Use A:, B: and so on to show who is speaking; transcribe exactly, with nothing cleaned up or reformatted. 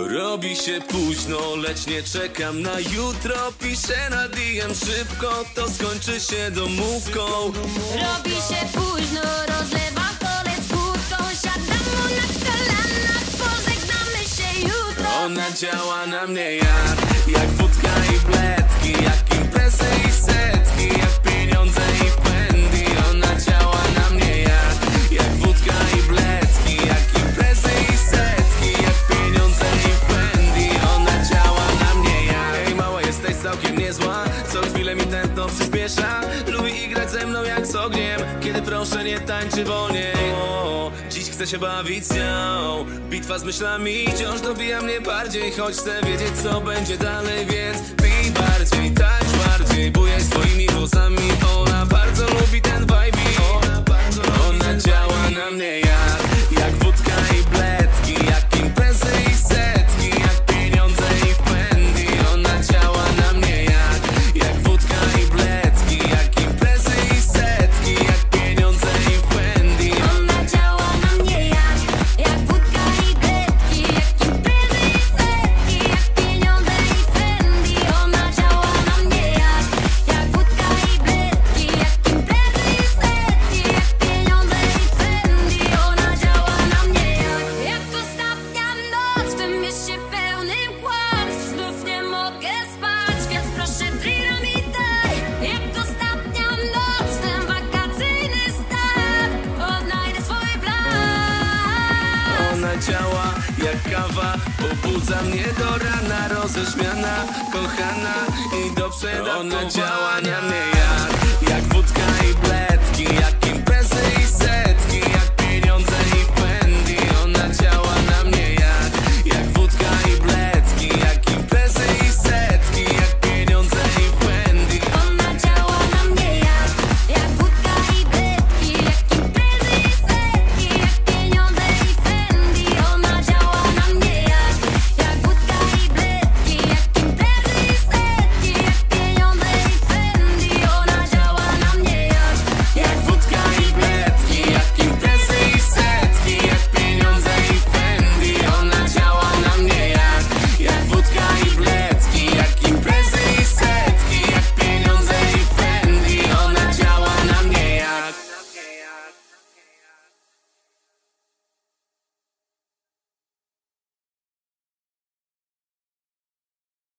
A: Robi się późno, lecz nie czekam na jutro. Piszę na D M szybko, to skończy się domówką.
B: Robi się późno, rozlewa kole z wódką. Siadam mu na kolanach, pożegnamy się jutro.
A: Ona działa na mnie jak, jak wódka i bledki, jak imprezy i setki, jak pieniądze i Fendi. Ona działa na mnie jak, jak wódka i bledki, jak imprezy i setki, jak pieniądze i Fendi. Ona działa na mnie jak. Ej mała, jesteś całkiem niezła, co chwilę mi tętno przyspiesza. Lubi grać ze mną jak z ogniem, kiedy proszę nie tańczy wolniej. O, dziś chcę się bawić z nią, bitwa z myślami wciąż dobija mnie bardziej. Choć chcę wiedzieć co będzie dalej, więc pij bardziej, tańcz bardziej, bujaj swoimi włosami. Ona bardzo lubi ten vibe. Ona, bardzo ona działa na mnie jak, jak wódka i bledki, jak imprezy i setki, jak pieniądze i Fendi. Ona działa na mnie jak, jak wódka i bledki, jak imprezy i setki, jak pieniądze i Fendi.
B: Ona działa na mnie jak, jak wódka i bledki, jak imprezy i setki, jak pieniądze i Fendi. Ona działa na mnie jak, jak wódka i bledki, jak imprezy i setki, jak pieniądze i Fendi. Ona działa na mnie jak, jak ostatnia noc w tym mieście pełnym kłamstw. Znów nie mogę spać, więc proszę drina mi daj. Jak ostatnia noc w ten wakacyjny stan, odnajdę swój plan.
A: Ona działa jak kawa, pobudza mnie do rana. Roześmiana, kochana i do przedawkowania. Ona działa na mnie jak